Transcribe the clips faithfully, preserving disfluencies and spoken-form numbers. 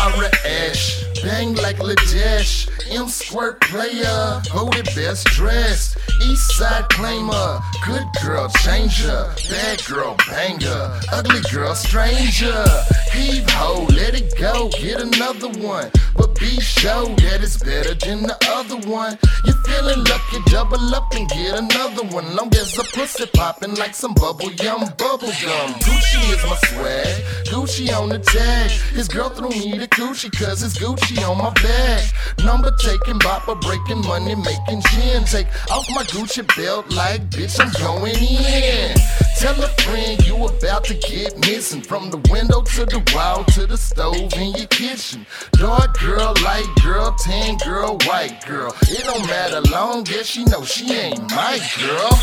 Zara Ash, bang like Ladesh, M Squirt player, voted best dressed, East Side claimer, good girl changer, bad girl banger, ugly girl stranger. Heave ho, let it go, get another one, but be sure that it's better than the other one. You feeling lucky, double up and get another one, long as the pussy popping like some bubble yum bubble gum. Gucci is my swag, Gucci on the tag. His girl threw me the Gucci cause it's Gucci on my back. Number taking, bopper breaking, money making gin. Take off my Gucci belt like bitch I'm going in. Tell a friend you about to get missing, from the window to the wall to the stove in your kitchen. Dark girl, light girl, tan girl, white girl, it don't matter long as she know she ain't my girl.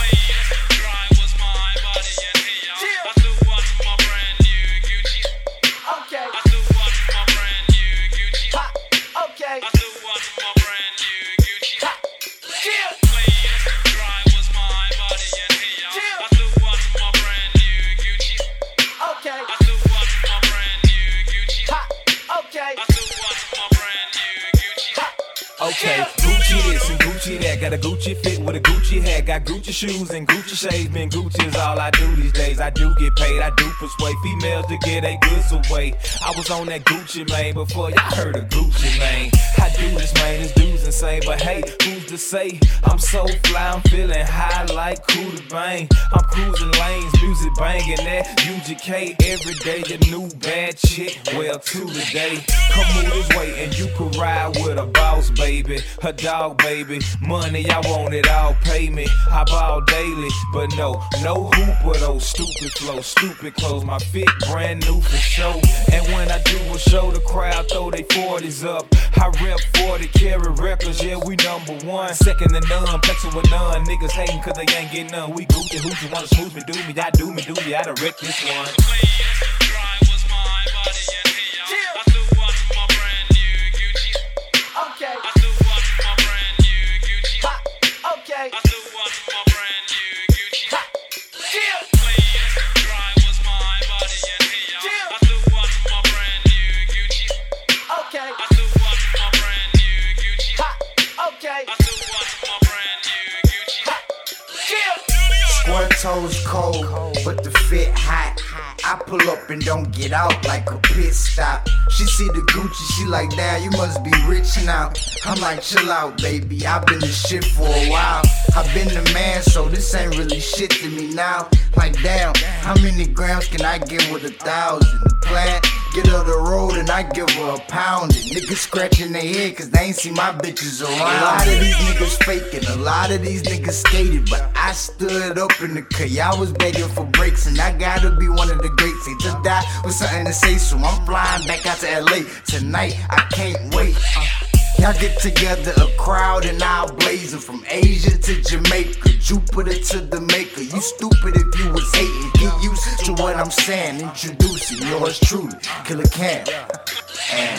Okay, Gucci this and Gucci that. Got a Gucci fit with a Gucci hat. Got Gucci shoes and Gucci shades. Man, Gucci is all I do these days. I do get paid, I do persuade females to get their goods away. I was on that Gucci, man, before y'all heard of Gucci, man. I do this, man, this dude's insane. But hey, who's to say? I'm so fly, I'm feeling high like Cooter Bang. I'm cruising lanes, music banging that U G K. Every day, the new bad chick, well, to the day. Come move this way and you could ride with a boss, baby. Her dog, baby. Money, I want it all, pay me. I ball daily, but no, no hooper though. Stupid flow, stupid clothes. My fit brand new for show. And when I do a show, the crowd throw they forties up. I rep forty, carry records, yeah, we number one. Second to none, plexing with none. Niggas hating cause they ain't getting none. We Gucci, who you wanna smooth me, do me, I do me, do me, I done wreck this one. Squirt toes cold, but the fit hot. I pull up and don't get out like a pit stop. She see the Gucci, she like, damn, you must be rich now. I'm like, chill out, baby, I've been the shit for a while. I've been the man, so this ain't really shit to me now. Like, damn, how many grams can I get with a thousand? The plan, get her the road and I give her a pound. Niggas scratching their head cause they ain't see my bitches around. A lot of these niggas faking, a lot of these niggas skated, but I stood up in the car. Y'all was begging for breaks and I gotta be one of the greats. They just die with something to say, so I'm flying back out to L A tonight. I can't wait. Y'all get together, a crowd and I'll blazing from Asia to Jamaica, Jupiter to the maker. You stupid if you was hating. Get used to what I'm saying. Introducing yours truly, Killer Cam. And